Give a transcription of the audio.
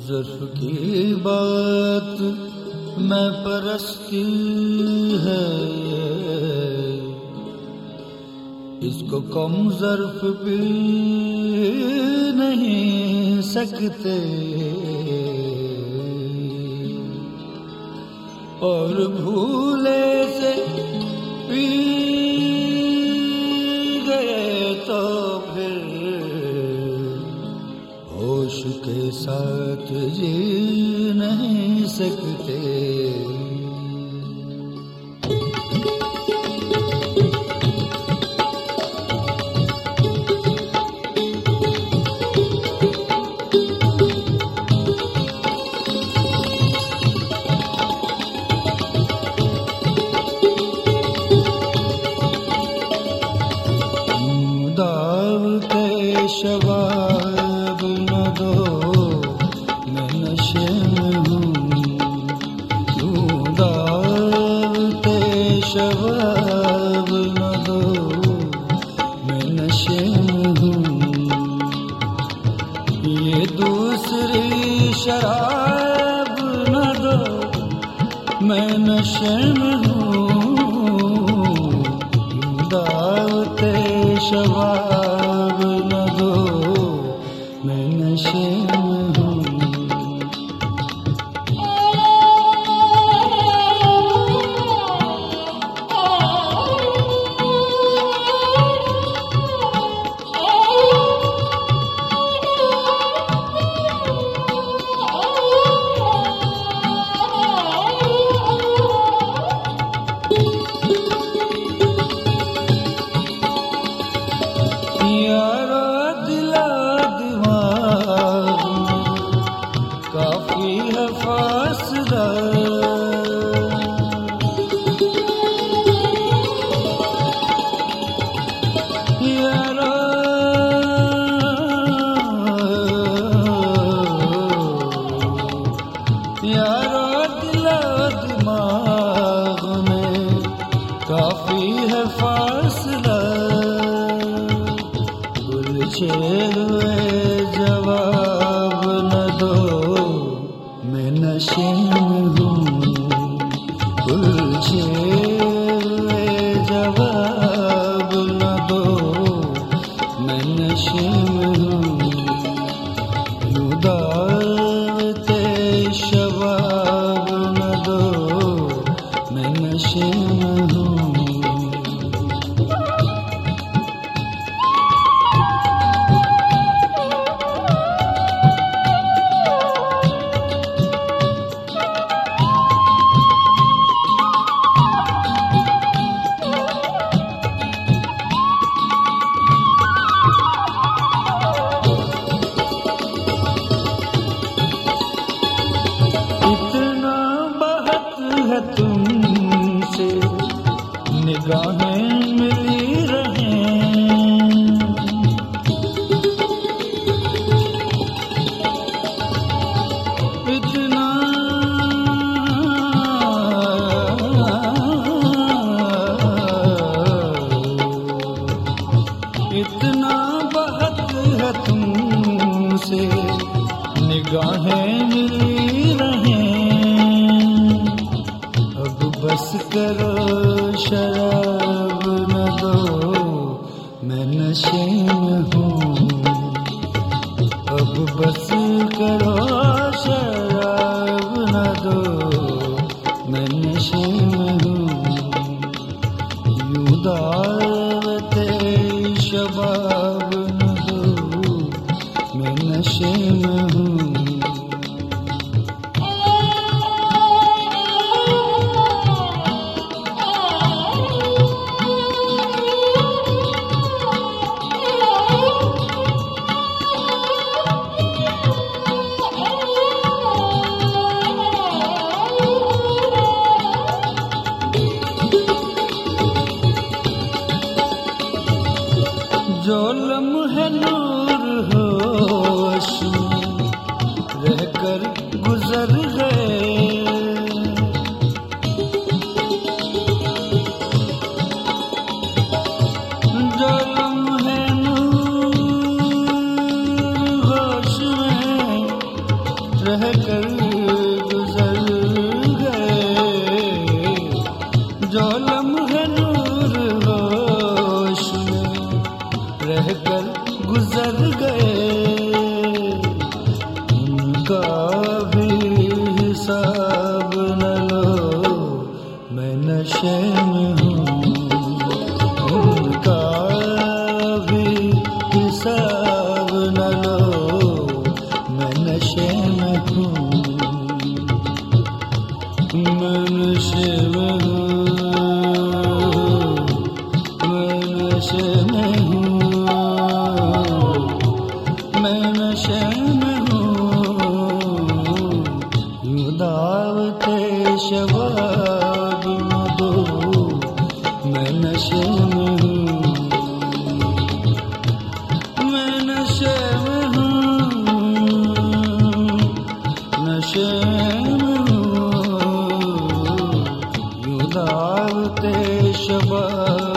जुल्फ की बात मैं परस्ती है, इसको कम ज़र्फ भी नहीं सकते, और भूले से पी गए तो फिर होश के साथ जी नहीं सकते। शबाब न दो मैं नशे में हूँ, दावते शबाब न दो मैं नशे में हूँ, ये दूसरी शराब न दो मैं नशे में हूँ, दावते शबाब न दो मैं नशे में हूँ। काफी है फासला, यारा यारा दिला दिमाग में काफी है फासला, गुलछेल हुए जवाब न दो मैं नशे में हूँ, गुलछेल जवाब न दो मैं नशे में हूँ, यूं दावते शबाब न दो मैं नशे में हूँ। तुमसे निगाहें मिली रहें, इतना इतना बहुत है तुमसे निगाहें मिली रहें, बस करो शराब न दो मैं नशे में हूँ, अब बस करो शराब न दो मैं नशे में हूँ, यूं दावते शबाब न दो मैं नशे में हूँ। जो लम्हे नूर होश में रहकर गुजर गए, जो लम्हे नूर होश में रह रहकर गुजर गए, उनका भी हिसाब न लो, मैं नशे में हूँ। उनका भी हिसाब न लो, मैं नशे में हूँ। मैं नशे में हूँ, मैं नशे में हूँ, मैं नशे में हूँ। यूं दावते शबाब न दो, मैं नशे में हूँ, मैं नशे में हूँ, नशे में हूँ। यूं दावते शबाब